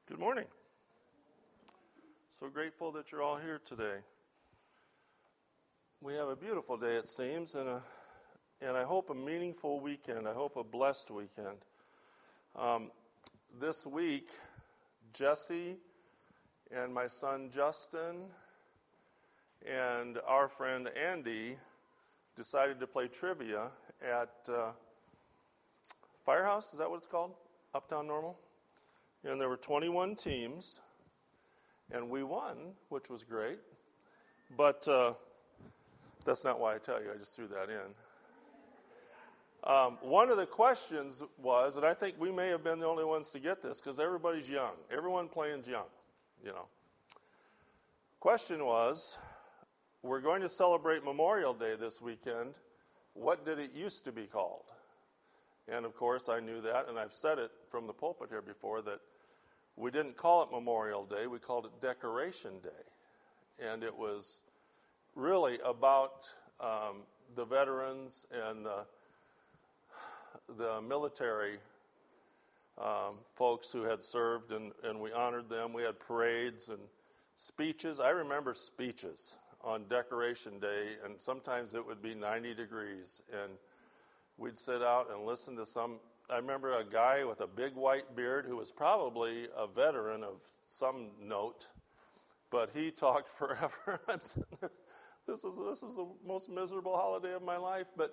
Good morning. So grateful that you're all here today. We have a beautiful day, it seems, and I hope a meaningful weekend. I hope a blessed weekend. This week, Jesse and my son Justin and our friend Andy decided to play trivia at Firehouse. Is that what it's called? Uptown Normal? And there were 21 teams, and we won, which was great. But that's not why I tell you. I just threw that in. One of the questions was, and I think we may have been the only ones to get this because everybody's young. Everyone playing's young, you know. Question was, we're going to celebrate Memorial Day this weekend. What did it used to be called? And, of course, I knew that, and I've said it from the pulpit here before, that we didn't call it Memorial Day. We called it Decoration Day. And it was really about the veterans and the military folks who had served, and we honored them. We had parades and speeches. I remember speeches on Decoration Day, and sometimes it would be 90 degrees, and we'd sit out and listen to some. I remember a guy with a big white beard who was probably a veteran of some note, but he talked forever. This is the most miserable holiday of my life, but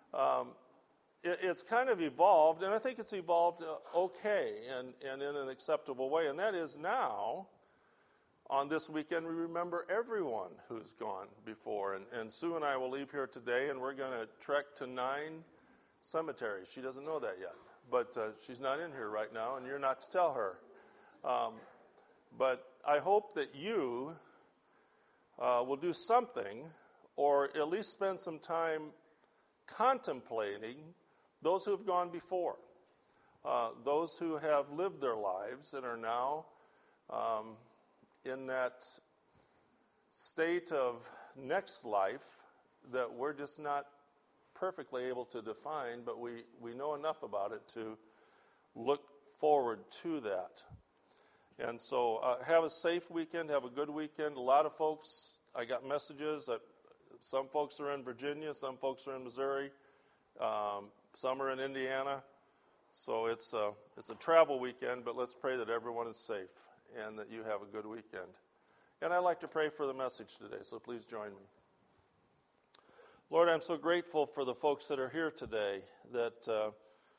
it's kind of evolved, and I think it's evolved okay and in an acceptable way, and that is now, on this weekend, we remember everyone who's gone before, and Sue and I will leave here today, and we're going to trek to 9 cemeteries. She doesn't know that yet, but she's not in here right now, and you're not to tell her. But I hope that you will do something, or at least spend some time contemplating those who have gone before, those who have lived their lives and are now in that state of next life that we're just not perfectly able to define, but we know enough about it to look forward to that. And so have a safe weekend, have a good weekend. A lot of folks, I got messages that some folks are in Virginia, some folks are in Missouri, some are in Indiana. So it's a travel weekend, but let's pray that everyone is safe and that you have a good weekend. And I'd like to pray for the message today, so please join me. Lord, I'm so grateful for the folks that are here today, that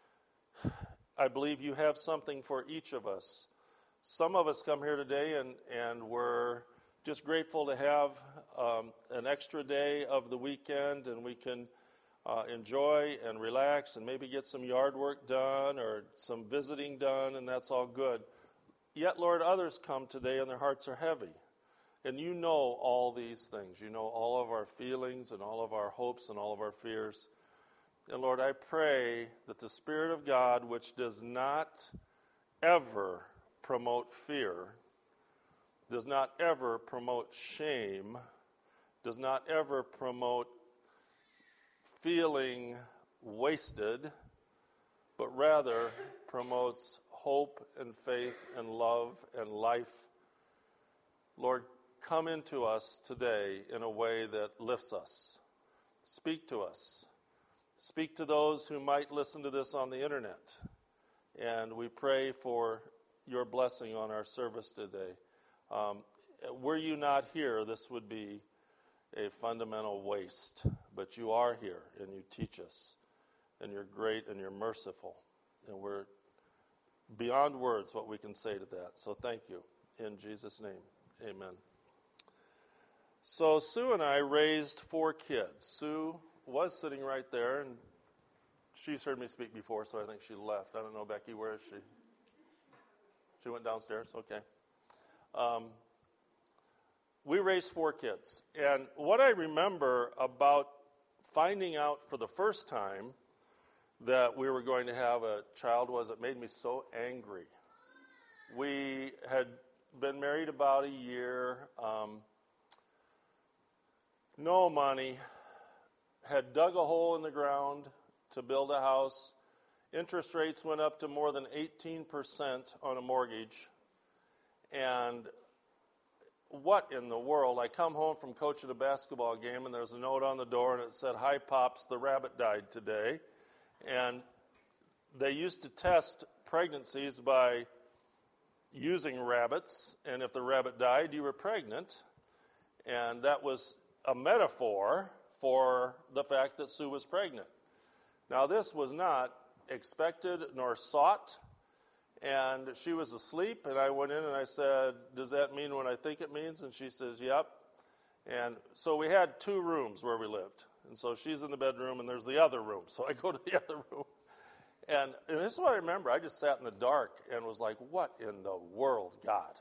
I believe you have something for each of us. Some of us come here today and we're just grateful to have an extra day of the weekend, and we can enjoy and relax and maybe get some yard work done or some visiting done, and that's all good. Yet, Lord, others come today and their hearts are heavy. And you know all these things. You know all of our feelings and all of our hopes and all of our fears. And Lord, I pray that the Spirit of God, which does not ever promote fear, does not ever promote shame, does not ever promote feeling wasted, but rather promotes hope and faith and love and life. Lord, come into us today in a way that lifts us. Speak to us. Speak to those who might listen to this on the internet. And we pray for your blessing on our service today. Were you not here, this would be a fundamental waste. But you are here, and you teach us. And you're great, and you're merciful. And we're beyond words what we can say to that. So thank you. In Jesus' name, amen. So Sue and I raised 4 kids. Sue was sitting right there, and she's heard me speak before, so I think she left. I don't know, Becky, where is she? She went downstairs? Okay. We raised 4 kids. And what I remember about finding out for the first time that we were going to have a child was it made me so angry. We had been married about a year, no money, had dug a hole in the ground to build a house. Interest rates went up to more than 18% on a mortgage. And what in the world? I come home from coaching a basketball game, and there's a note on the door, and it said, "Hi, Pops, the rabbit died today." And they used to test pregnancies by using rabbits, and if the rabbit died, you were pregnant. And that was a metaphor for the fact that Sue was pregnant. Now, this was not expected nor sought, and she was asleep, and I went in and I said, "Does that mean what I think it means?" And she says, "Yep." And so we had 2 rooms where we lived. And so she's in the bedroom, and there's the other room. So I go to the other room. And this is what I remember. I just sat in the dark and was like, what in the world, God?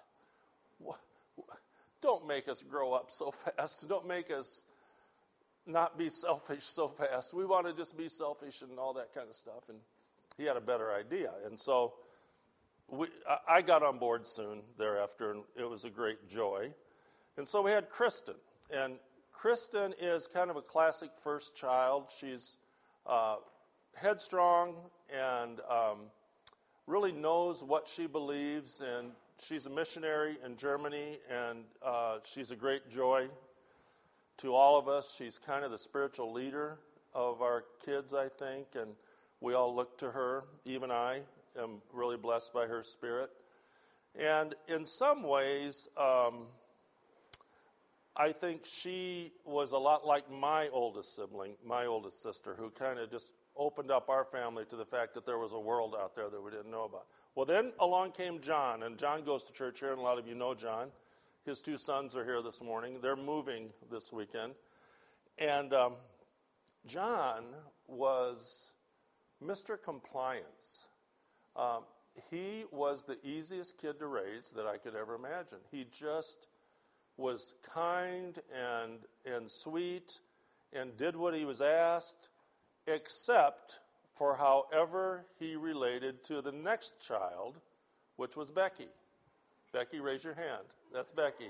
Don't make us grow up so fast. Don't make us not be selfish so fast. We want to just be selfish and all that kind of stuff. And he had a better idea. And so I got on board soon thereafter, and it was a great joy. And so we had Kristen. And Kristen is kind of a classic first child. She's headstrong and really knows what she believes. And she's a missionary in Germany, and she's a great joy to all of us. She's kind of the spiritual leader of our kids, I think, and we all look to her. Even I am really blessed by her spirit. And in some ways, I think she was a lot like my oldest sibling, my oldest sister, who kind of just opened up our family to the fact that there was a world out there that we didn't know about. Well, then along came John, and John goes to church here, and a lot of you know John. His 2 sons are here this morning. They're moving this weekend. And John was Mr. Compliance. He was the easiest kid to raise that I could ever imagine. He just was kind and sweet and did what he was asked, except for however he related to the next child, which was Becky. Becky, raise your hand. That's Becky.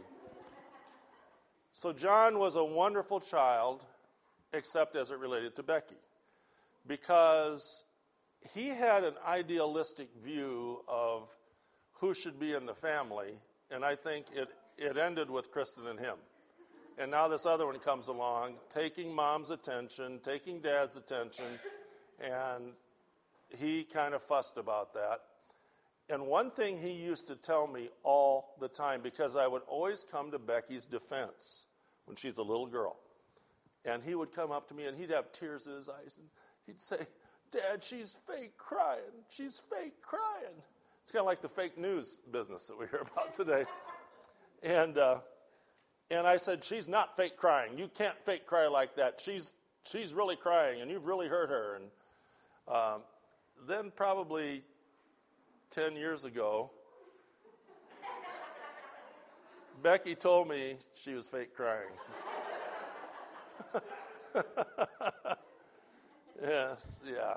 So John was a wonderful child, except as it related to Becky, because he had an idealistic view of who should be in the family, and I think it ended with Kristen and him. And now this other one comes along, taking mom's attention, taking dad's attention, and he kind of fussed about that. And one thing he used to tell me all the time, because I would always come to Becky's defense when she's a little girl. And he would come up to me and he'd have tears in his eyes and he'd say, "Dad, she's fake crying. She's fake crying." It's kind of like the fake news business that we hear about today. And I said, "She's not fake crying. You can't fake cry like that. She's really crying, and you've really hurt her." And then probably 10 years ago, Becky told me she was fake crying. Yes, yeah.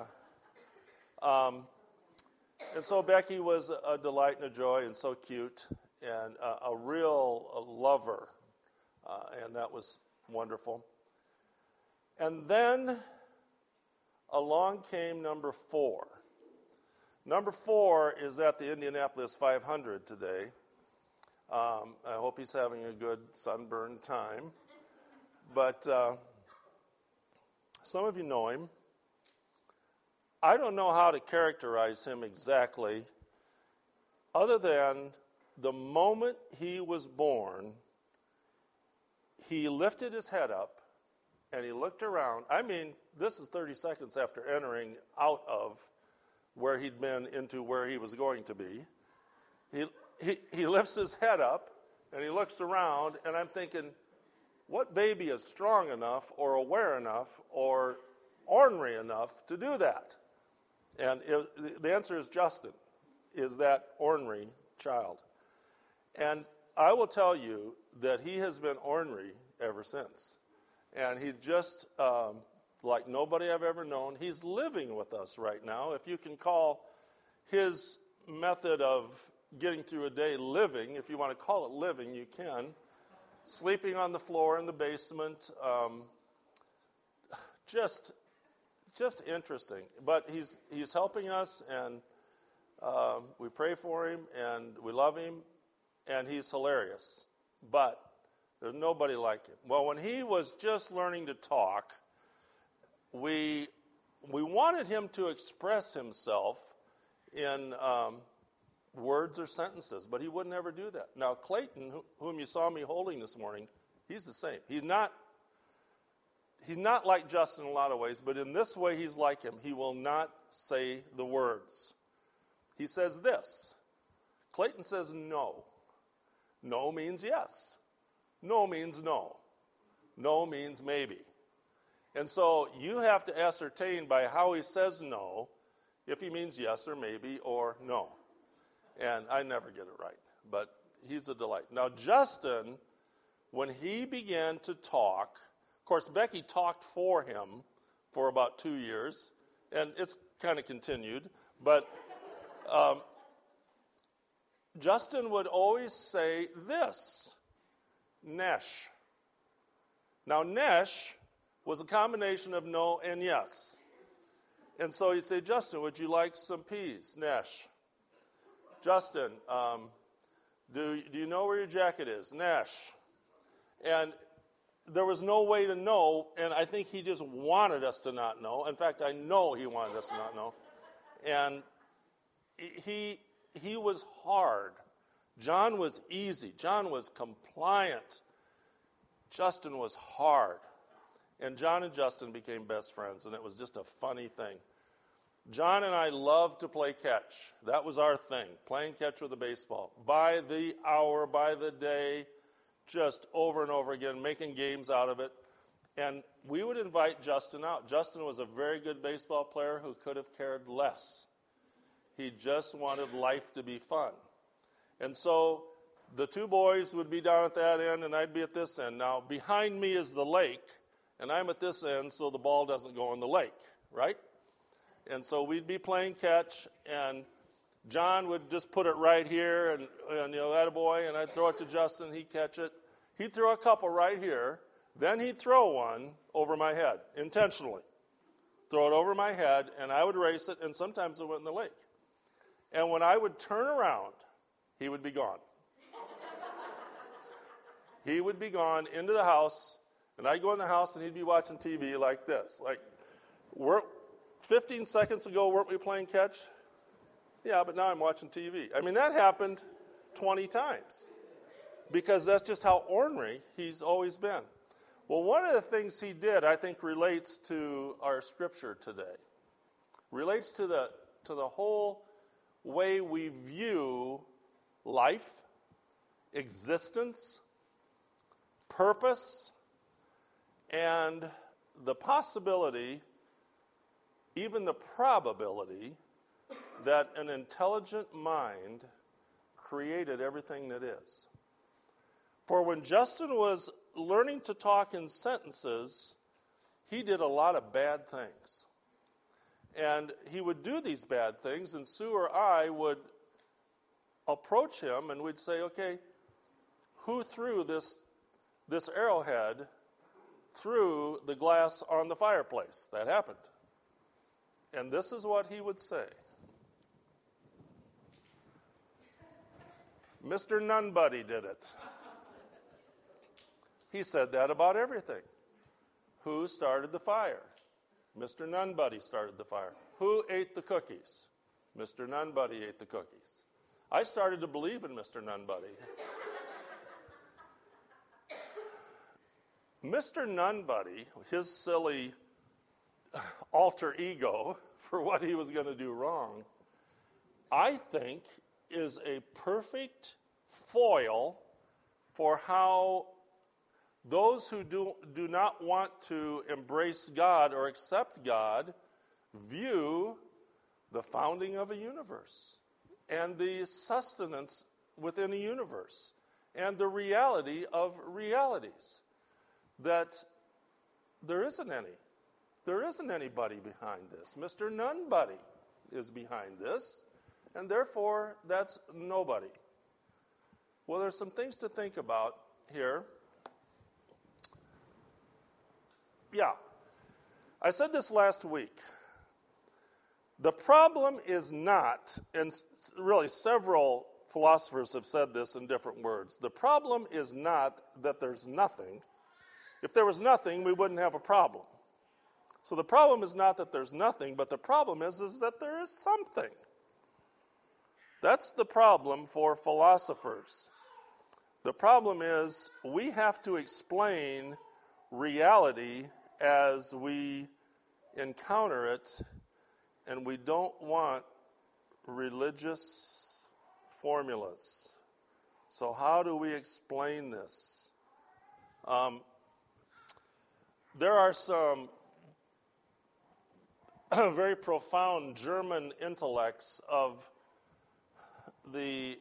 And so Becky was a delight and a joy and so cute and a real lover. And that was wonderful. And then along came number 4. Number 4 is at the Indianapolis 500 today. I hope he's having a good sunburn time. But some of you know him. I don't know how to characterize him exactly, other than the moment he was born, he lifted his head up and he looked around. I mean, this is 30 seconds after entering out of where he'd been into where he was going to be. He lifts his head up and he looks around, and I'm thinking, what baby is strong enough or aware enough or ornery enough to do that? And the answer is Justin, is that ornery child. And I will tell you that he has been ornery ever since. And he just, like nobody I've ever known, he's living with us right now. If you can call his method of getting through a day living, if you want to call it living, you can. Sleeping on the floor in the basement, just interesting. But he's helping us, and we pray for him, and we love him. and he's hilarious, but there's nobody like him. Well, when he was just learning to talk, we wanted him to express himself in words or sentences, but he would never do that. Now, Clayton, whom you saw me holding this morning, he's the same. He's not like Justin in a lot of ways, but in this way he's like him. He will not say the words. He says this. Clayton says no. No means yes. No means no. No means maybe. And so you have to ascertain by how he says no if he means yes or maybe or no. And I never get it right, but he's a delight. Now, Justin, when he began to talk, of course, Becky talked for him for about 2 years, and it's kind of continued, but Justin would always say this, Nesh. Now, Nesh was a combination of no and yes. And so he'd say, Justin, would you like some peas? Nesh. Justin, do you know where your jacket is? Nesh. And there was no way to know, and I think he just wanted us to not know. In fact, I know he wanted us to not know. And he was hard. John was easy. John was compliant. Justin was hard. And John and Justin became best friends, and it was just a funny thing. John and I loved to play catch. That was our thing, playing catch with a baseball. By the hour, by the day, just over and over again, making games out of it. And we would invite Justin out. Justin was a very good baseball player who could have cared less. He just wanted life to be fun. And so the two boys would be down at that end, and I'd be at this end. Now, behind me is the lake, and I'm at this end, so the ball doesn't go in the lake, right? And so we'd be playing catch, and John would just put it right here, and attaboy, and I'd throw it to Justin, he'd catch it. He'd throw a couple right here, then he'd throw one over my head, intentionally. Throw it over my head, and I would race it, and sometimes it went in the lake. And when I would turn around, he would be gone. He would be gone into the house, and I'd go in the house, and he'd be watching TV like this. Like, 15 seconds ago, weren't we playing catch? Yeah, but now I'm watching TV. I mean, that happened 20 times because that's just how ornery he's always been. Well, one of the things he did, I think, relates to our scripture today. Relates to the whole way we view life, existence, purpose, and the possibility, even the probability, that an intelligent mind created everything that is. For when Justin was learning to talk in sentences, he did a lot of bad things. And he would do these bad things, and Sue or I would approach him, and we'd say, okay, who threw this arrowhead through the glass on the fireplace? That happened. And this is what he would say. Mr. Nunbuddy did it. He said that about everything. Who started the fire? Mr. Nunbuddy started the fire. Who ate the cookies? Mr. Nunbuddy ate the cookies. I started to believe in Mr. Nunbuddy. Mr. Nunbuddy, his silly alter ego for what he was going to do wrong, I think is a perfect foil for how those who do not want to embrace God or accept God view the founding of a universe and the sustenance within a universe and the reality of realities. That there isn't any. There isn't anybody behind this. Mr. Nunbuddy is behind this, and therefore that's nobody. Well, there's some things to think about here. Yeah, I said this last week. The problem is not, and really several philosophers have said this in different words. The problem is not that there's nothing. If there was nothing, we wouldn't have a problem. So the problem is not that there's nothing, but the problem is that there is something. That's the problem for philosophers. The problem is we have to explain reality as we encounter it, and we don't want religious formulas. So how do we explain this? There are some very profound German intellects of the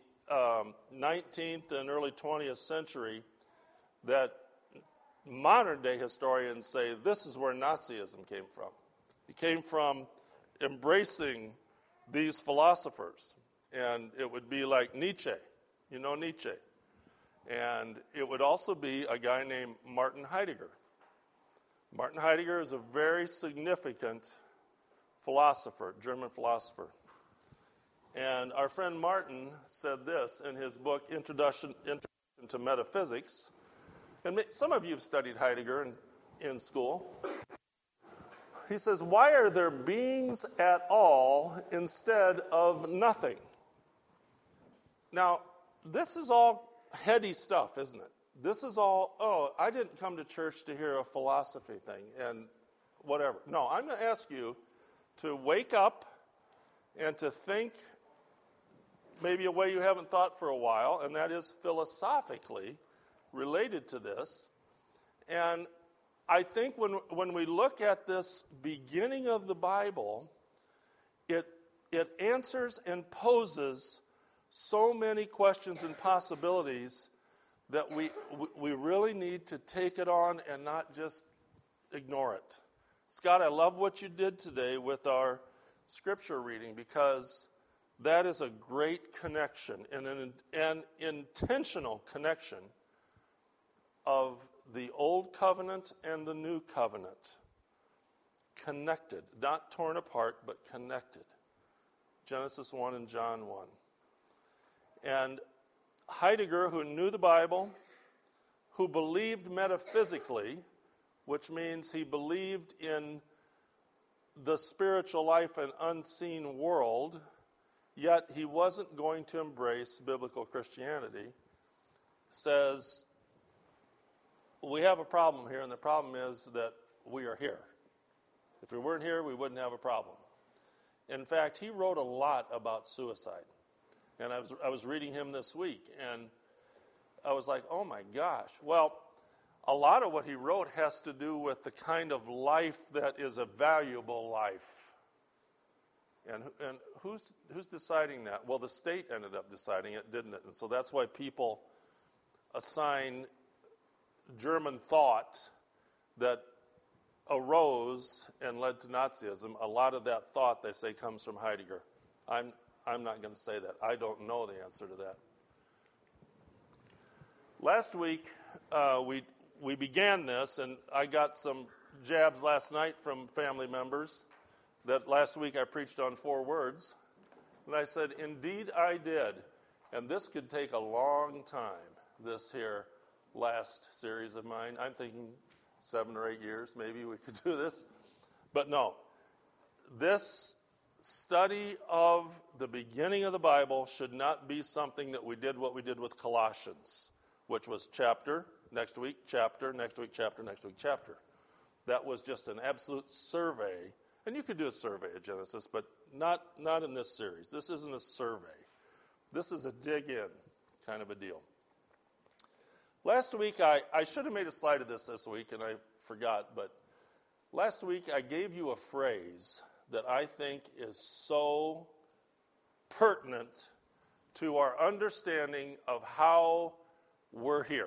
19th and early 20th century that modern-day historians say this is where Nazism came from. It came from embracing these philosophers. And it would be like Nietzsche. You know Nietzsche. And it would also be a guy named Martin Heidegger. Martin Heidegger is a very significant philosopher, German philosopher. And our friend Martin said this in his book, Introduction to Metaphysics. And some of you have studied Heidegger in school. He says, why are there beings at all instead of nothing? Now, this is all heady stuff, isn't it? This is all, I didn't come to church to hear a philosophy thing and whatever. No, I'm going to ask you to wake up and to think maybe a way you haven't thought for a while, and that is philosophically related to this. And I think when we look at this beginning of the Bible, it answers and poses so many questions and possibilities that we really need to take it on and not just ignore it. Scott, I love what you did today with our scripture reading, because that is a great connection and an intentional connection of the Old Covenant and the New Covenant. Connected, not torn apart, but connected. Genesis 1 and John 1. And Heidegger, who knew the Bible, who believed metaphysically, which means he believed in the spiritual life and unseen world, yet he wasn't going to embrace biblical Christianity, says, we have a problem here, and the problem is that we are here. If we weren't here, we wouldn't have a problem. In fact, he wrote a lot about suicide. And I was reading him this week, and I was like, oh my gosh. Well, a lot of what he wrote has to do with the kind of life that is a valuable life. And who's deciding that? Well, the state ended up deciding it, didn't it? And so that's why people assign German thought that arose and led to Nazism. A lot of that thought, they say, comes from Heidegger. I'm not going to say that. I don't know the answer to that. Last week, we began this, and I got some jabs last night from family members that last week I preached on 4 words. And I said, indeed I did. And this could take a long time, this here last series of mine. I'm thinking 7 or 8 years, maybe we could do this. But no, this study of the beginning of the Bible should not be something that we did what we did with Colossians, which was chapter, next week, chapter, next week, chapter, next week, chapter. That was just an absolute survey. And you could do a survey of Genesis, but not in this series. This isn't a survey. This is a dig in kind of a deal. Last week, I should have made a slide of this week, and I forgot, but last week I gave you a phrase that I think is so pertinent to our understanding of how we're here.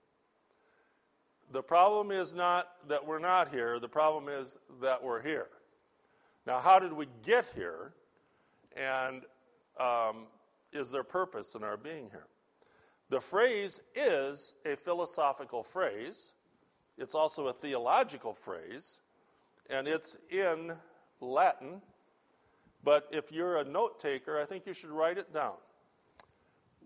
The problem is not that we're not here. The problem is that we're here. Now, how did we get here? And is there purpose in our being here? The phrase is a philosophical phrase. It's also a theological phrase. And it's in Latin. But if you're a note taker, I think you should write it down.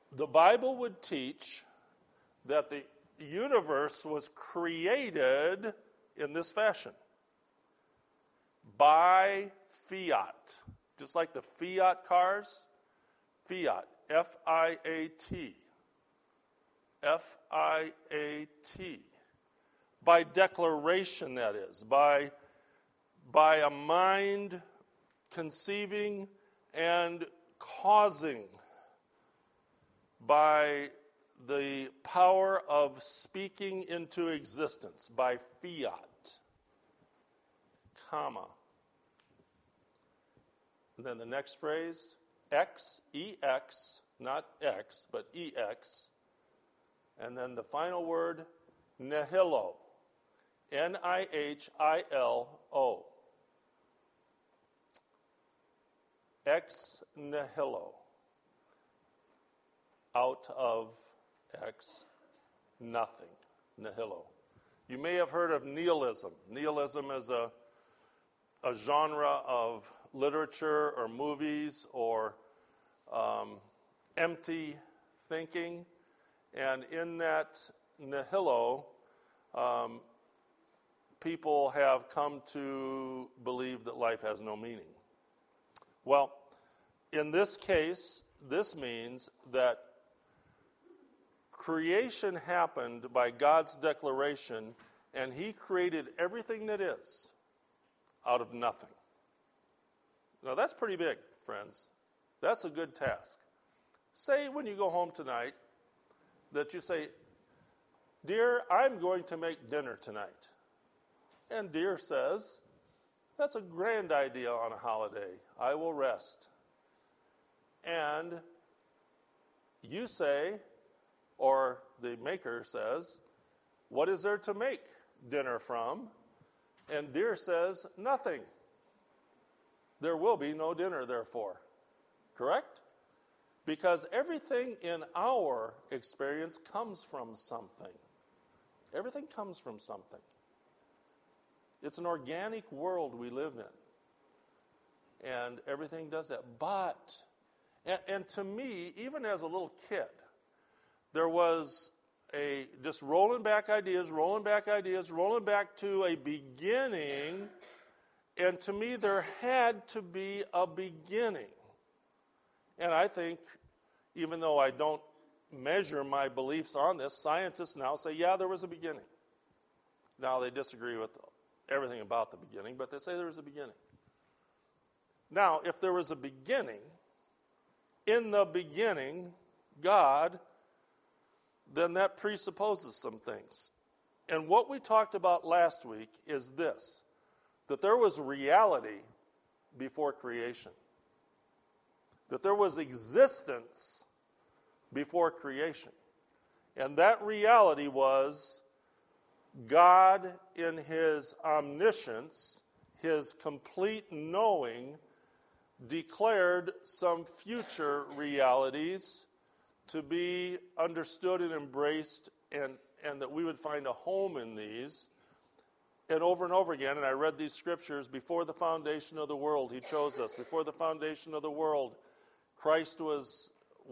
the Bible would teach that the universe was created in this fashion by fiat. Just like the Fiat cars, fiat, F-I-A-T. F-I-A-T. By declaration, that is, by a mind conceiving and causing, by the power of speaking into existence, by fiat, comma. And then the next phrase, X, E-X, not X, but E-X. And then the final word, nihilo, N-I-H-I-L-O. Ex nihilo. Out of X, nothing. Nihilo. You may have heard of nihilism. Nihilism is a genre of literature or movies or empty thinking. And in that nihilo, people have come to believe that life has no meaning. Well, in this case, this means that creation happened by God's declaration, and He created everything that is out of nothing. Now, that's pretty big, friends. That's a good task. Say when you go home tonight that you say, "Dear, I'm going to make dinner tonight." And Dear says, "That's a grand idea on a holiday. I will rest." And you say, or the maker says, "What is there to make dinner from?" And Dear says, "Nothing. There will be no dinner, therefore." Correct? Because everything in our experience comes from something. Everything comes from something. It's an organic world we live in. And everything does that. But, and to me, even as a little kid, there was just rolling back ideas to a beginning. And to me, there had to be a beginning. And I think, even though I don't measure my beliefs on this, scientists now say, yeah, there was a beginning. Now, they disagree with everything about the beginning, but they say there was a beginning. Now, if there was a beginning, in the beginning, God, then that presupposes some things. And what we talked about last week is this, that there was reality before creation. That there was existence before creation. And that reality was God in His omniscience, His complete knowing, declared some future realities to be understood and embraced, and that we would find a home in these. And over again, and I read these scriptures, before the foundation of the world, He chose us. Before the foundation of the world, Christ was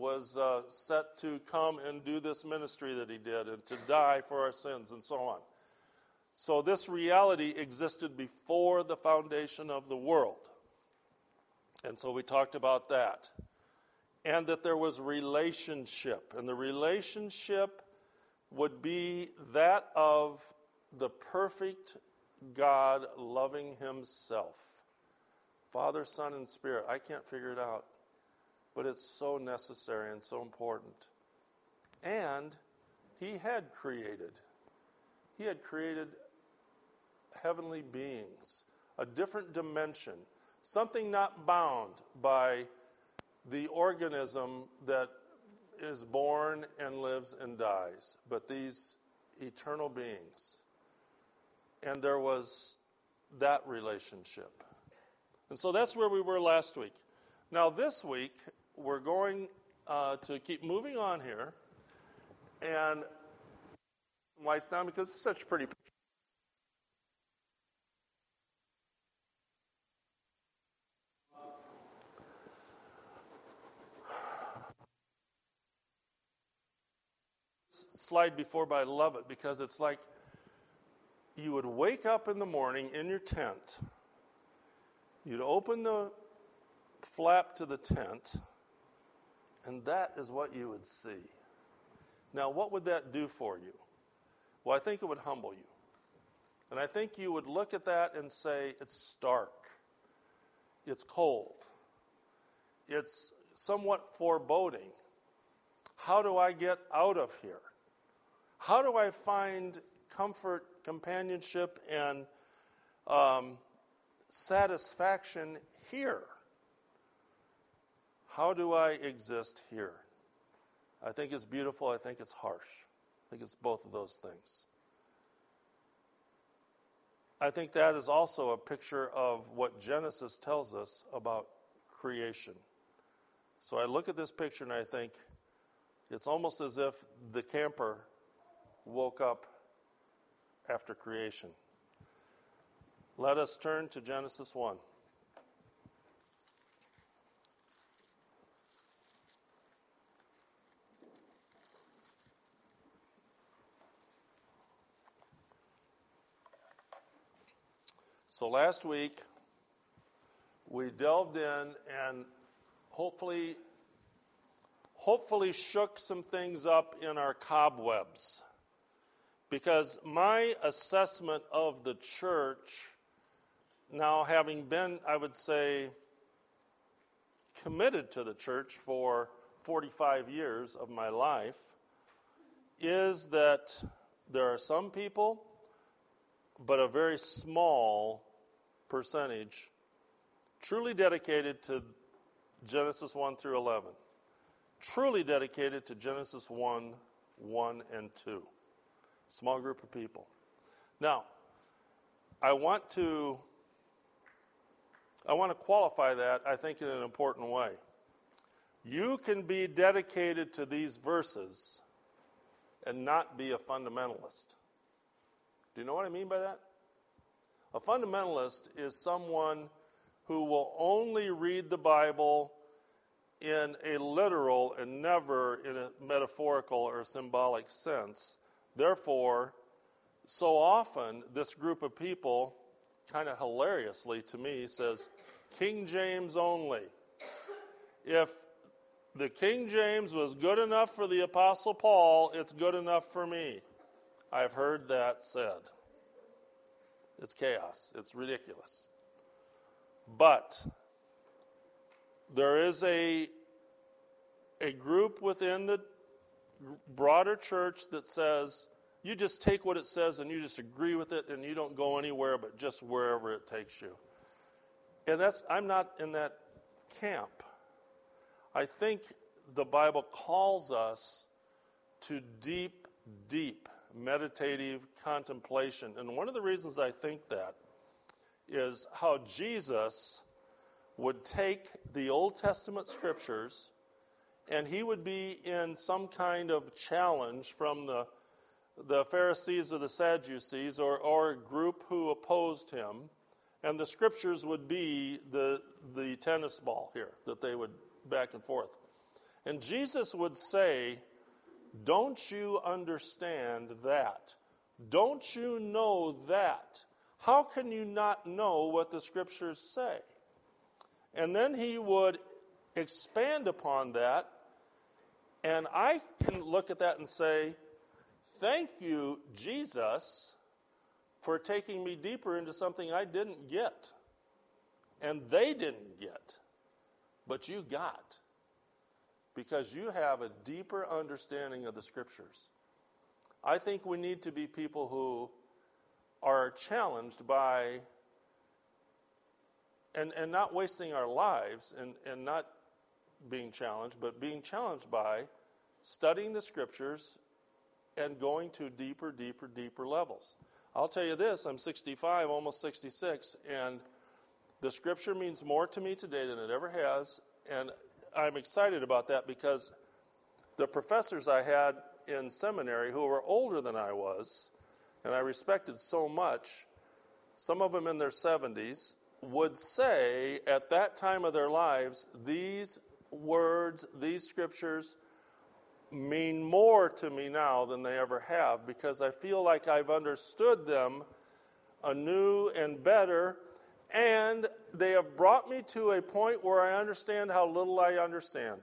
set to come and do this ministry that He did and to die for our sins and so on. So this reality existed before the foundation of the world. And so we talked about that. And that there was relationship. And the relationship would be that of the perfect God loving Himself. Father, Son, and Spirit. I can't figure it out. But it's so necessary and so important. And He had created heavenly beings, a different dimension, something not bound by the organism that is born and lives and dies, but these eternal beings. And there was that relationship. And so that's where we were last week. Now this week, we're going to keep moving on here and lights down because it's such a pretty picture. slide before, but I love it because it's like you would wake up in the morning in your tent. You'd open the flap to the tent, and that is what you would see. Now, what would that do for you? Well, I think it would humble you. And I think you would look at that and say, it's stark. It's cold. It's somewhat foreboding. How do I get out of here? How do I find comfort, companionship, and satisfaction here? How do I exist here? I think it's beautiful. I think it's harsh. I think it's both of those things. I think that is also a picture of what Genesis tells us about creation. So I look at this picture and I think it's almost as if the camper woke up after creation. Let us turn to Genesis 1. So last week, we delved in and hopefully shook some things up in our cobwebs. Because my assessment of the church, now having been, I would say, committed to the church for 45 years of my life, is that there are some people, but a very small percentage, truly dedicated to Genesis 1 through 11. Truly dedicated to Genesis 1 and 2. Small group of people. Now, I want to qualify that, I think, in an important way. You can be dedicated to these verses and not be a fundamentalist. Do you know what I mean by that? A fundamentalist is someone who will only read the Bible in a literal and never in a metaphorical or symbolic sense. Therefore, so often this group of people, kind of hilariously to me, says, King James only. If the King James was good enough for the Apostle Paul, it's good enough for me. I've heard that said. It's chaos. It's ridiculous. But there is a group within the broader church that says, you just take what it says and you just agree with it and you don't go anywhere but just wherever it takes you. And I'm not in that camp. I think the Bible calls us to deep, deep meditative contemplation. And one of the reasons I think that is how Jesus would take the Old Testament scriptures and he would be in some kind of challenge from the Pharisees or the Sadducees or a group who opposed him. And the scriptures would be the tennis ball here that they would back and forth. And Jesus would say, don't you understand that? Don't you know that? How can you not know what the scriptures say? And then he would expand upon that, and I can look at that and say, thank you, Jesus, for taking me deeper into something I didn't get. And they didn't get, but you got. Because you have a deeper understanding of the scriptures. I think we need to be people who are challenged by, and not wasting our lives and not being challenged, but being challenged by studying the scriptures and going to deeper, deeper, deeper levels. I'll tell you this, I'm 65, almost 66, and the scripture means more to me today than it ever has, and I'm excited about that because the professors I had in seminary who were older than I was, and I respected so much, some of them in their 70s, would say at that time of their lives, these words, these scriptures mean more to me now than they ever have, because I feel like I've understood them anew and better, and they have brought me to a point where I understand how little I understand.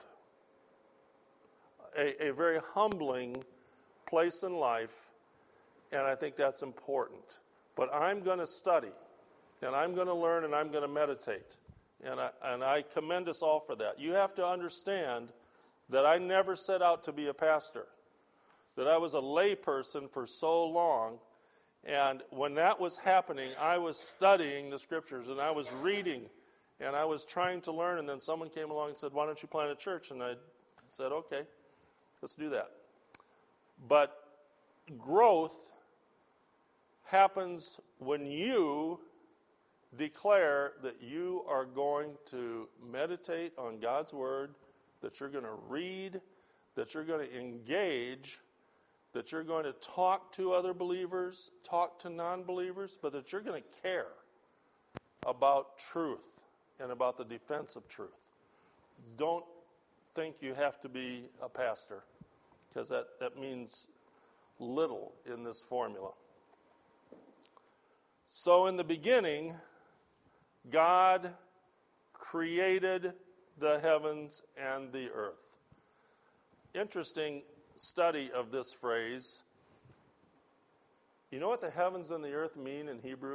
A very humbling place in life, and I think that's important. But I'm going to study, and I'm going to learn, and I'm going to meditate. And I commend us all for that. You have to understand that I never set out to be a pastor, that I was a lay person for so long. And when that was happening, I was studying the scriptures, and I was reading, and I was trying to learn. And then someone came along and said, "Why don't you plant a church?" And I said, "Okay, let's do that." But growth happens when you declare that you are going to meditate on God's Word, that you're going to read, that you're going to engage, that you're going to talk to other believers, talk to non-believers, but that you're going to care about truth and about the defense of truth. Don't think you have to be a pastor, because that means little in this formula. So in the beginning, God created the heavens and the earth. Interesting study of this phrase. You know what the heavens and the earth mean in Hebrew?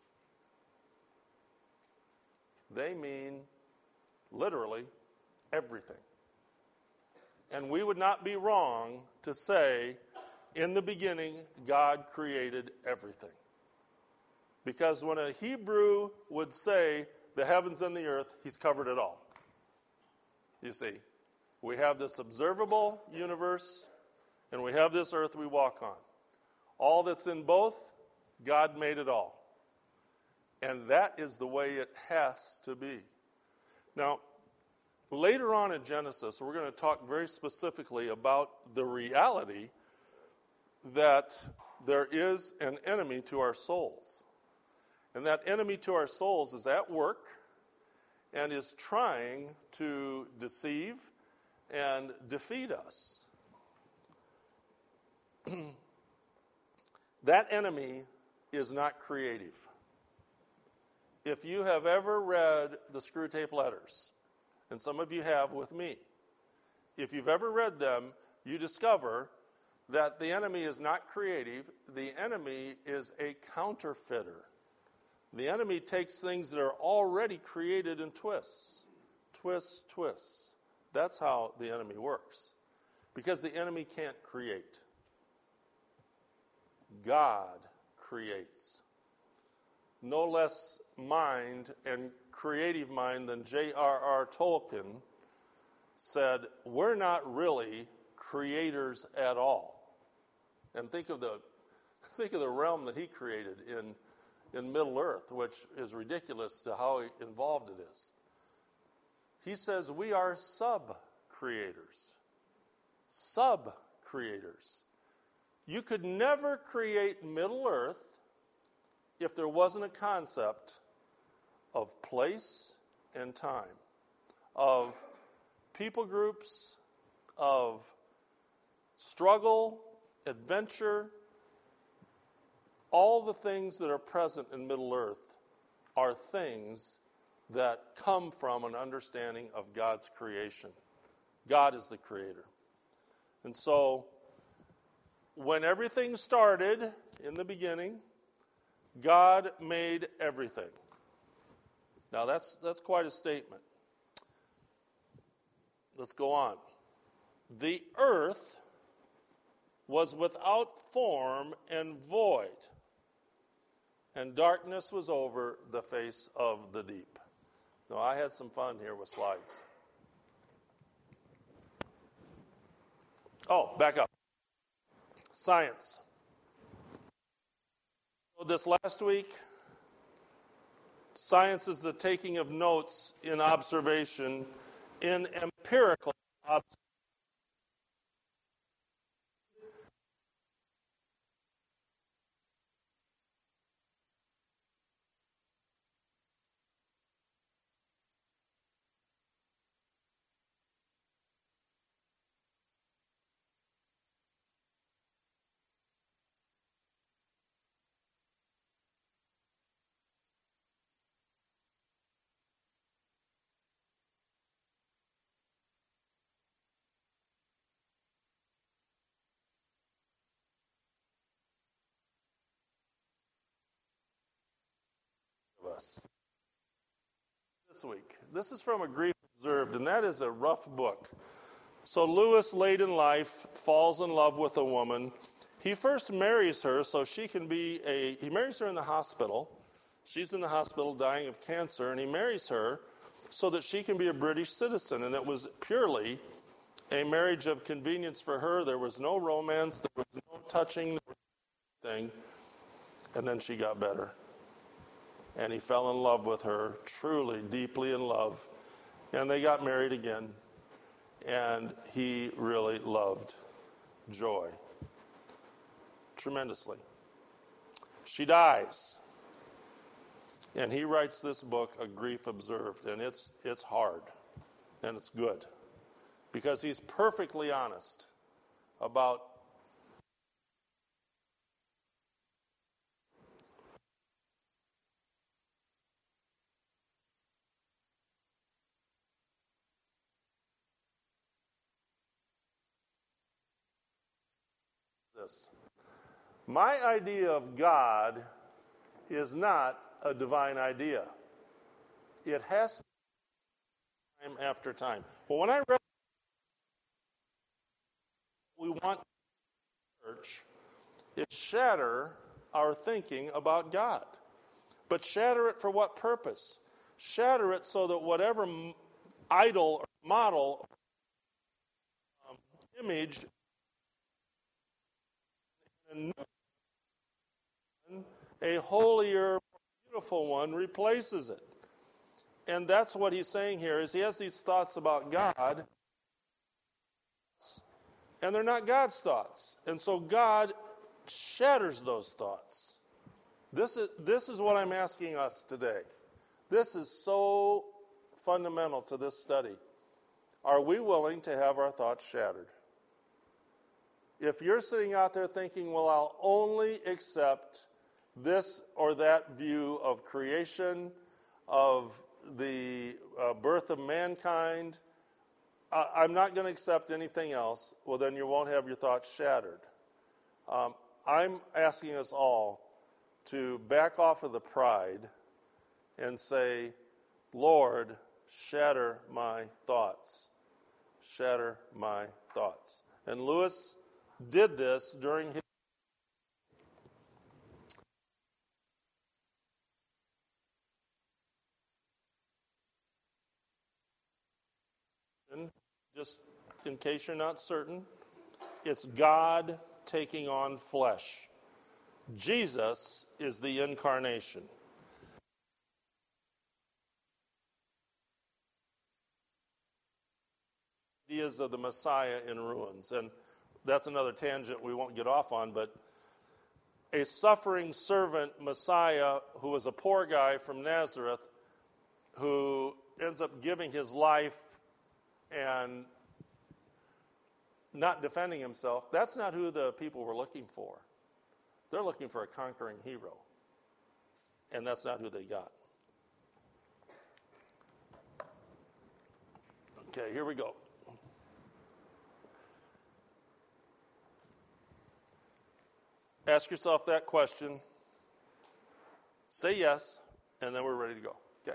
They mean literally everything. And we would not be wrong to say, in the beginning, God created everything. Because when a Hebrew would say the heavens and the earth, he's covered it all. You see, we have this observable universe, and we have this earth we walk on. All that's in both, God made it all. And that is the way it has to be. Now, later on in Genesis, we're going to talk very specifically about the reality that there is an enemy to our souls. And that enemy to our souls is at work and is trying to deceive and defeat us. That enemy is not creative. If you have ever read the Screwtape Letters, and some of you have with me, if you've ever read them, you discover that the enemy is not creative. The enemy is a counterfeiter. The enemy takes things that are already created and twists. Twists, twists. That's how the enemy works. Because the enemy can't create. God creates. No less mind and creative mind than J.R.R. Tolkien said, we're not really creators at all. And think of the realm that he created in Middle Earth, which is ridiculous to how involved it is. He says we are sub-creators. Sub-creators. You could never create Middle Earth if there wasn't a concept of place and time, of people groups, of struggle, adventure. All the things that are present in Middle Earth are things that come from an understanding of God's creation. God is the creator. And so, when everything started in the beginning, God made everything. Now that's quite a statement. Let's go on. The earth was without form and void, and darkness was over the face of the deep. Now, I had some fun here with slides. Oh, back up. Science. So this last week, science is the taking of notes in observation, in empirical observation. this week. This is from A Grief Observed, and that is a rough book. So Lewis, late in life, falls in love with a woman. He first marries her so she can be he marries her in the hospital. She's in the hospital dying of cancer, and he marries her so that she can be a British citizen. And it was purely a marriage of convenience for her. There was no romance, there was no touching, there was nothing. And then she got better. And he fell in love with her, truly, deeply in love. And they got married again. And he really loved Joy tremendously. She dies. And he writes this book, A Grief Observed. And it's hard. And it's good. Because he's perfectly honest about this. My idea of God is not a divine idea. It has to be time after time. But when I read we want church is shatter our thinking about God. But shatter it for what purpose? Shatter it so that whatever idol or model or image a holier, more beautiful one replaces it. And that's what he's saying here is he has these thoughts about God, and they're not God's thoughts. And so God shatters those thoughts. This is what I'm asking us today. This is so fundamental to this study. Are we willing to have our thoughts shattered? If you're sitting out there thinking, well, I'll only accept this or that view of creation, of the birth of mankind, I'm not going to accept anything else, well, then you won't have your thoughts shattered. I'm asking us all to back off of the pride and say, Lord, shatter my thoughts. Shatter my thoughts. And Lewis did this during his just in case you're not certain, it's God taking on flesh. Jesus is the incarnation. Ideas of the Messiah in ruins. And that's another tangent we won't get off on, but a suffering servant Messiah who was a poor guy from Nazareth who ends up giving his life and not defending himself, that's not who the people were looking for. They're looking for a conquering hero. And that's not who they got. Okay, here we go. Ask yourself that question. Say yes, and then we're ready to go. Okay.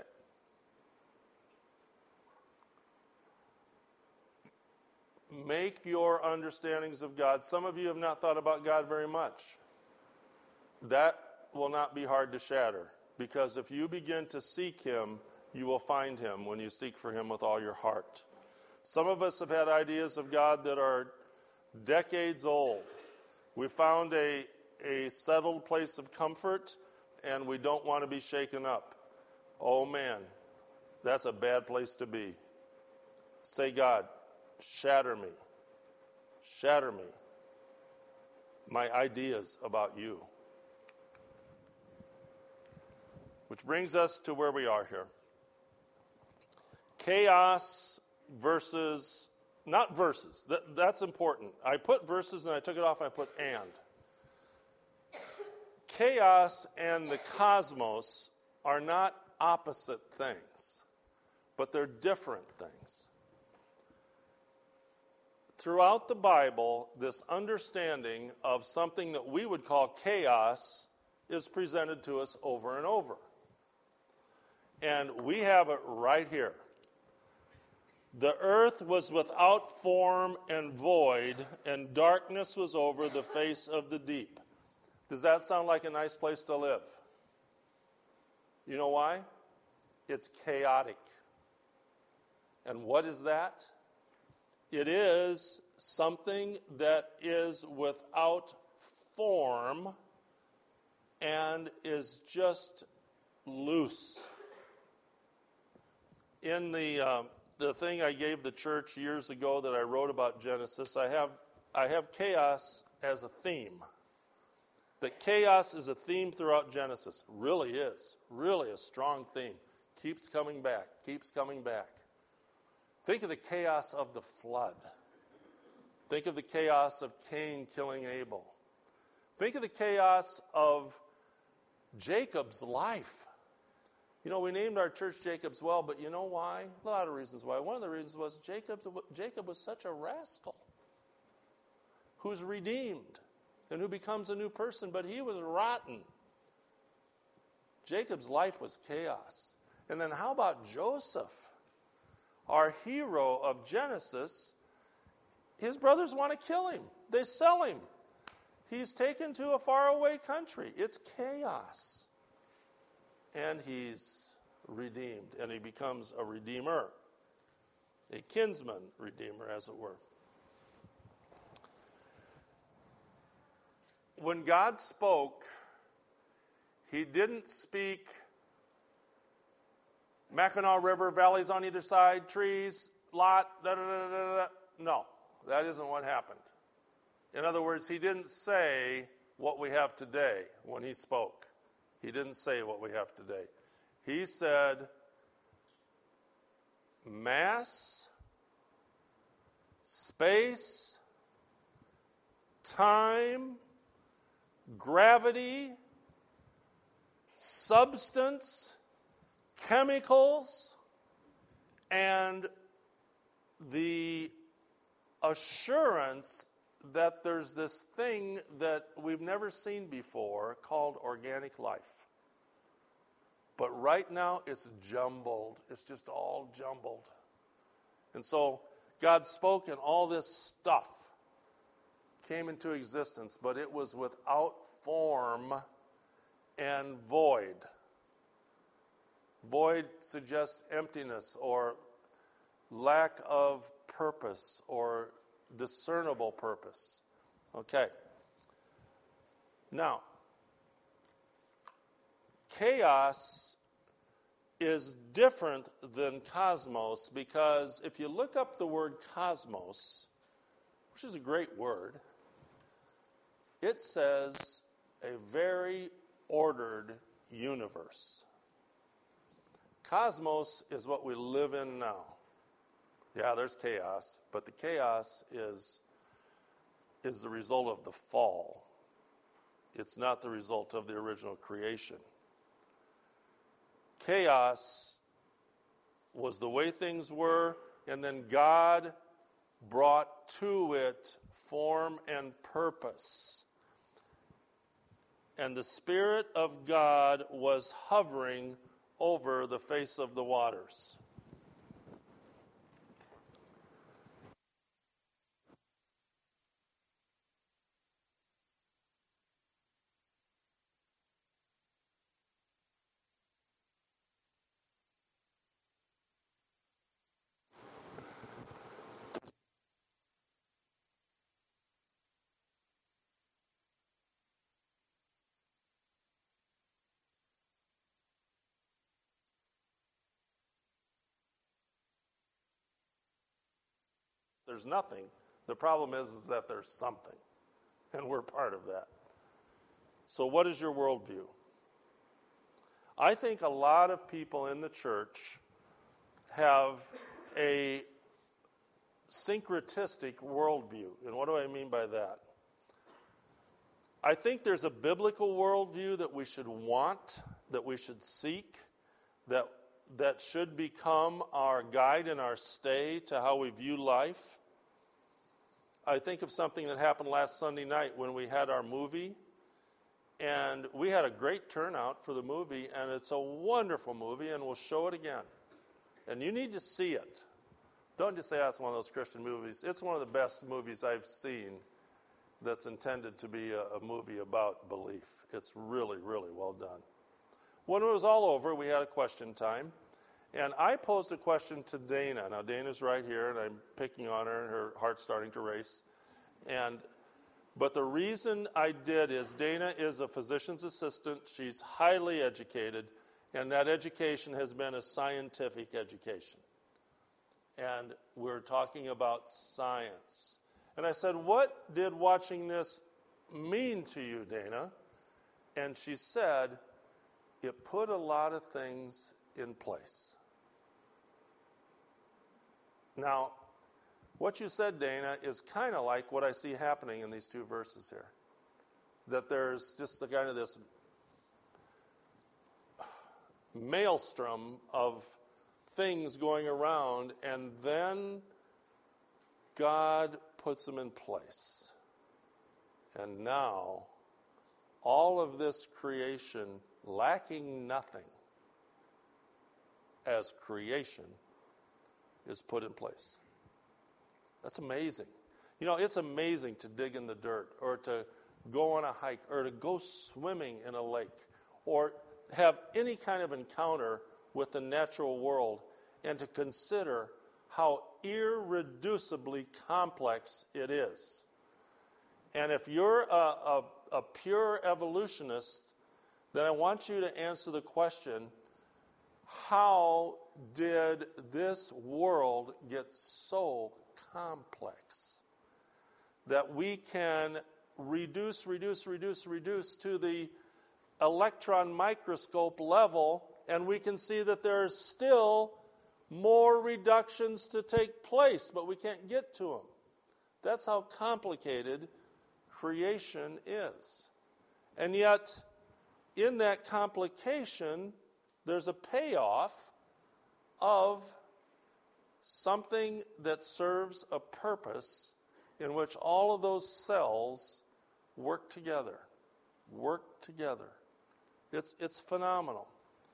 Make your understandings of God. Some of you have not thought about God very much. That will not be hard to shatter, because if you begin to seek Him, you will find Him when you seek for Him with all your heart. Some of us have had ideas of God that are decades old. We found a settled place of comfort, and we don't want to be shaken up. Oh man, that's a bad place to be. Say, God, shatter me. Shatter me. My ideas about you. Which brings us to where we are here. Chaos versus, not verses. That's important. I put verses and I took it off and I put and. Chaos and the cosmos are not opposite things, but they're different things. Throughout the Bible, this understanding of something that we would call chaos is presented to us over and over. And we have it right here. The earth was without form and void, and darkness was over the face of the deep. Does that sound like a nice place to live? You know why? It's chaotic. And what is that? It is something that is without form and is just loose. In the thing I gave the church years ago that I wrote about Genesis, I have chaos as a theme. That chaos is a theme throughout Genesis. Really is. Really a strong theme. Keeps coming back. Keeps coming back. Think of the chaos of the flood. Think of the chaos of Cain killing Abel. Think of the chaos of Jacob's life. You know, we named our church Jacob's Well, but you know why? A lot of reasons why. One of the reasons was Jacob was such a rascal who's redeemed and who becomes a new person, but he was rotten. Jacob's life was chaos. And then how about Joseph, our hero of Genesis? His brothers want to kill him. They sell him. He's taken to a faraway country. It's chaos. And he's redeemed, and he becomes a redeemer, a kinsman redeemer, as it were. When God spoke, he didn't speak Mackinac River, valleys on either side, trees, Lot, da-da-da-da-da. No, that isn't what happened. In other words, he didn't say what we have today when he spoke. He didn't say what we have today. He said, mass, space, time, gravity, substance, chemicals, and the assurance that there's this thing that we've never seen before called organic life. But right now it's jumbled. It's just all jumbled. And so God spoke and all this stuff came into existence, but it was without form and void. Void suggests emptiness or lack of purpose or discernible purpose. Okay. Now, chaos is different than cosmos because if you look up the word cosmos, which is a great word, it says a very ordered universe. Cosmos is what we live in now. Yeah, there's chaos, but the chaos is the result of the fall. It's not the result of the original creation. Chaos was the way things were, and then God brought to it form and purpose. And the Spirit of God was hovering over the face of the waters. There's nothing. The problem is that there's something, and we're part of that. So what is your worldview? I think a lot of people in the church have a syncretistic worldview. And what do I mean by that? I think there's a biblical worldview that we should want, that we should seek, that should become our guide and our stay to how we view life. I think of something that happened last Sunday night when we had our movie, And we had a great turnout for the movie, and it's a wonderful movie, and we'll show it again. And you need to see it. Don't just say, oh, it's one of those Christian movies. It's one of the best movies I've seen that's intended to be a movie about belief. It's really, really well done. When it was all over, we had a question time. And I posed a question to Dana. Now, Dana's right here, and I'm picking on her, and her heart's starting to race. But the reason I did is Dana is a physician's assistant. She's highly educated, and that education has been a scientific education. And we're talking about science. And I said, what did watching this mean to you, Dana? And she said, it put a lot of things in place. Now, what you said, Dana, is kind of like what I see happening in these two verses here. That there's just the kind of this maelstrom of things going around, and then God puts them in place. And now, all of this creation, lacking nothing, as creation, is put in place. That's amazing. You know, it's amazing to dig in the dirt, or to go on a hike, or to go swimming in a lake, or have any kind of encounter with the natural world, and to consider how irreducibly complex it is. And if you're a pure evolutionist, then I want you to answer the question, how did this world get so complex that we can reduce to the electron microscope level, and we can see that there are still more reductions to take place, but we can't get to them. That's how complicated creation is. And yet, in that complication, there's a payoff of something that serves a purpose in which all of those cells work together. It's phenomenal.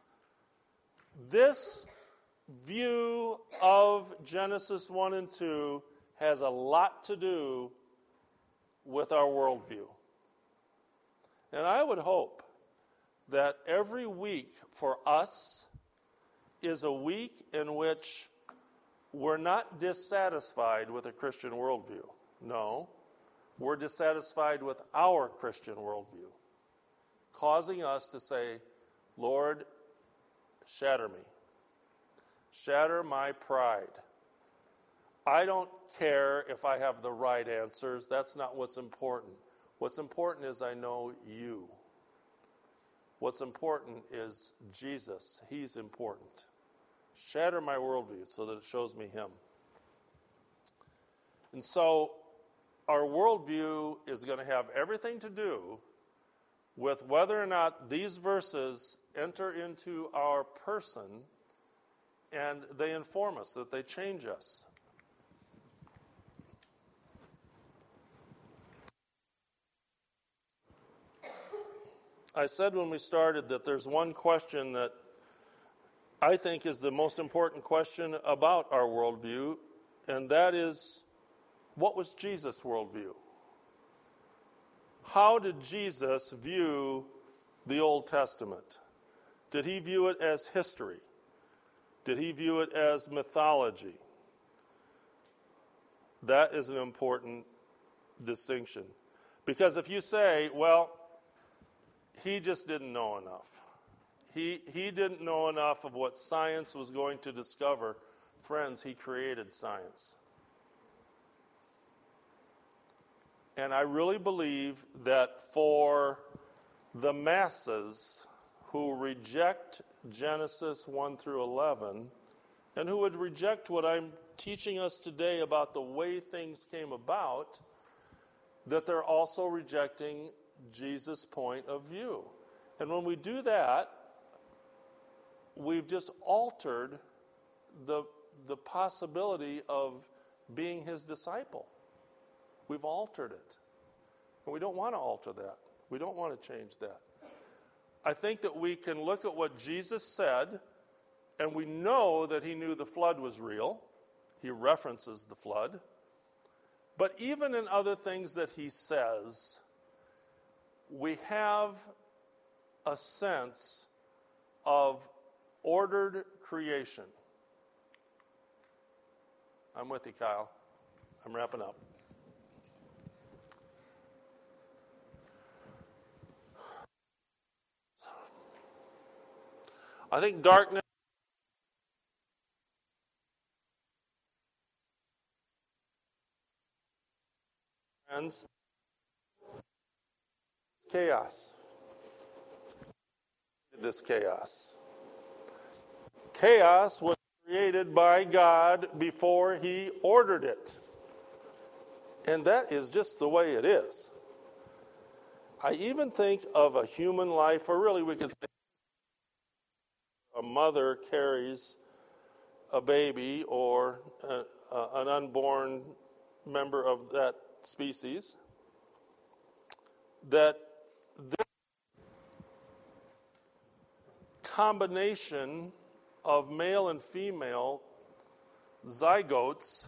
This view of Genesis 1 and 2 has a lot to do with our worldview. And I would hope that every week for us is a week in which we're not dissatisfied with a Christian worldview. No, we're dissatisfied with our Christian worldview, causing us to say, Lord, shatter me. Shatter my pride. I don't care if I have the right answers. That's not what's important. What's important is I know you. What's important is Jesus. He's important. Shatter my worldview so that it shows me him. And so our worldview is going to have everything to do with whether or not these verses enter into our person, and they inform us, that they change us. I said when we started that there's one question that I think is the most important question about our worldview, and that is, what was Jesus' worldview? How did Jesus view the Old Testament? Did he view it as history? Did he view it as mythology? That is an important distinction. Because if you say, well, he just didn't know enough. He didn't know enough of what science was going to discover. Friends, he created science. And I really believe that for the masses who reject Genesis 1 through 11, and who would reject what I'm teaching us today about the way things came about, that they're also rejecting Jesus' point of view. And when we do that, we've just altered the possibility of being his disciple. We've altered it. And we don't want to alter that. We don't want to change that. I think that we can look at what Jesus said, and we know that he knew the flood was real. He references the flood. But even in other things that he says, we have a sense of ordered creation. I'm with you, Kyle. I'm wrapping up. I think darkness and chaos. This chaos. Chaos was created by God before he ordered it. And that is just the way it is. I even think of a human life, or really we could say a mother carries a baby or an unborn member of that species, that this combination of male and female zygotes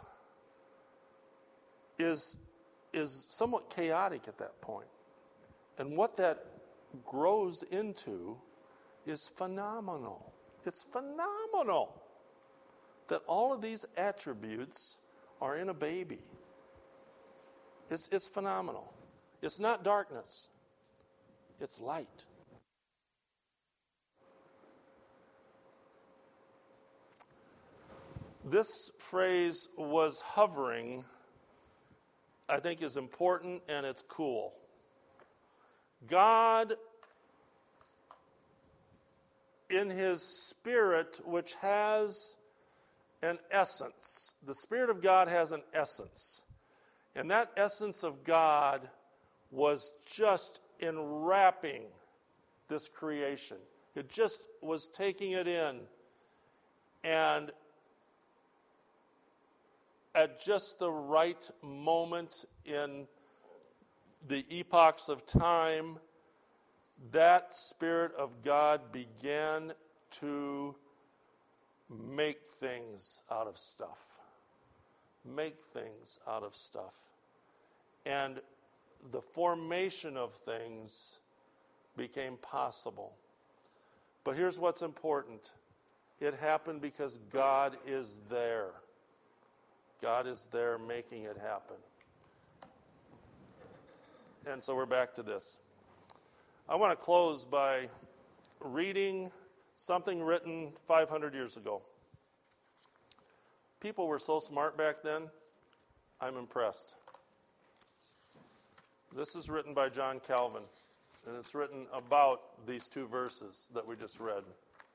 is somewhat chaotic at that point. And what that grows into is phenomenal. It's phenomenal that all of these attributes are in a baby. It's phenomenal. It's not darkness. It's light. This phrase was hovering, I think, is important and it's cool. God, in his Spirit, which has an essence, the Spirit of God has an essence. And that essence of God was just enwrapping this creation. It just was taking it in. And at just the right moment in the epochs of time, that Spirit of God began to make things out of stuff. Make things out of stuff. And the formation of things became possible. But here's what's important. It happened because God is there. God is there making it happen. And so we're back to this. I want to close by reading something written 500 years ago. People were so smart back then, I'm impressed. This is written by John Calvin, and it's written about these two verses that we just read.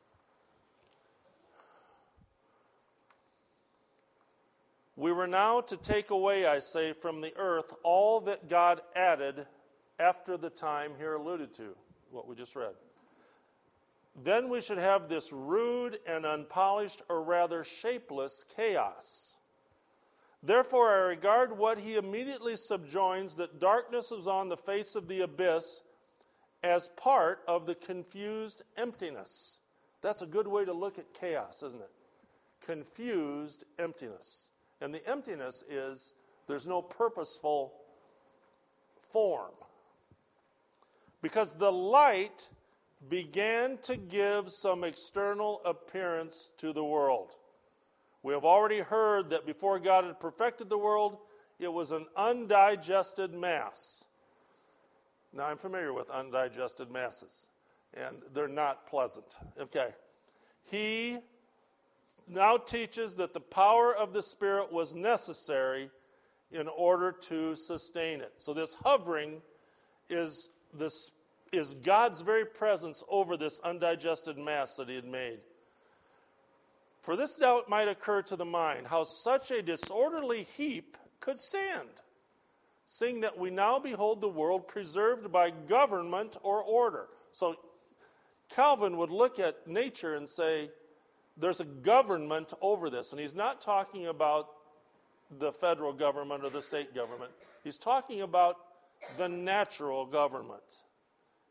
We were now to take away, I say, from the earth all that God added after the time here alluded to, what we just read. Then we should have this rude and unpolished, or rather shapeless, chaos. Therefore, I regard what he immediately subjoins, that darkness is on the face of the abyss, as part of the confused emptiness. That's a good way to look at chaos, isn't it? Confused emptiness. And the emptiness is there's no purposeful form. Because the light began to give some external appearance to the world. We have already heard that before God had perfected the world, it was an undigested mass. Now, I'm familiar with undigested masses, and they're not pleasant. Okay. He now teaches that the power of the Spirit was necessary in order to sustain it. So this hovering is God's very presence over this undigested mass that he had made. For this doubt might occur to the mind, how such a disorderly heap could stand, seeing that we now behold the world preserved by government or order. So Calvin would look at nature and say, there's a government over this. And he's not talking about the federal government or the state government. He's talking about the natural government.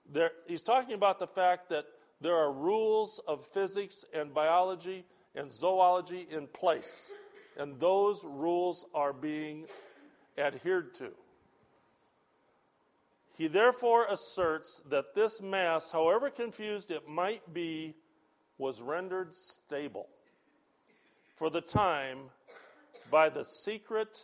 He's talking about the fact that there are rules of physics and biology and zoology in place, and those rules are being adhered to. He therefore asserts that this mass, however confused it might be, was rendered stable for the time by the secret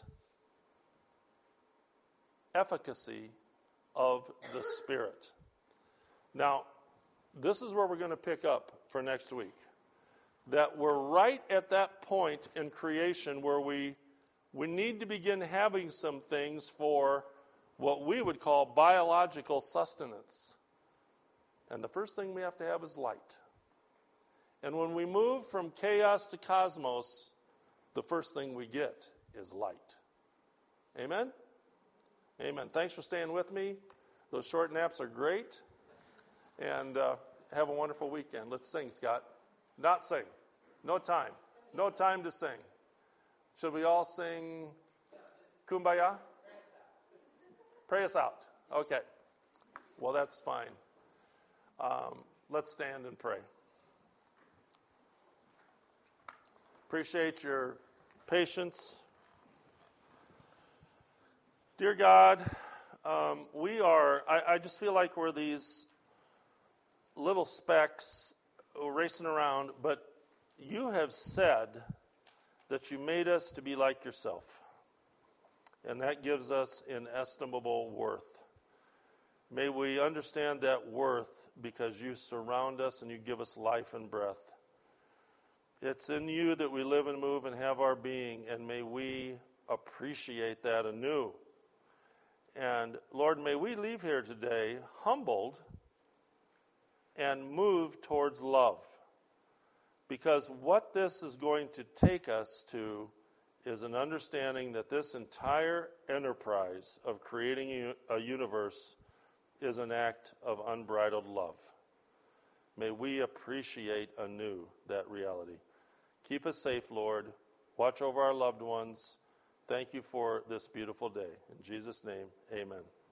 efficacy of the Spirit. Now, this is where we're going to pick up for next week. That we're right at that point in creation where we need to begin having some things for what we would call biological sustenance. And the first thing we have to have is light. And when we move from chaos to cosmos, the first thing we get is light. Amen? Amen. Thanks for staying with me. Those short naps are great. And have a wonderful weekend. Let's sing, Scott. Not sing. No time. No time to sing. Should we all sing Kumbaya? Pray us out. Okay. Well, that's fine. Let's stand and pray. Appreciate your patience. Dear God, I just feel like we're these little specks racing around, but you have said that you made us to be like yourself. And that gives us inestimable worth. May we understand that worth because you surround us and you give us life and breath. It's in you that we live and move and have our being, and may we appreciate that anew. And Lord, may we leave here today humbled and moved towards love. Because what this is going to take us to is an understanding that this entire enterprise of creating a universe is an act of unbridled love. May we appreciate anew that reality. Keep us safe, Lord. Watch over our loved ones. Thank you for this beautiful day. In Jesus' name, amen.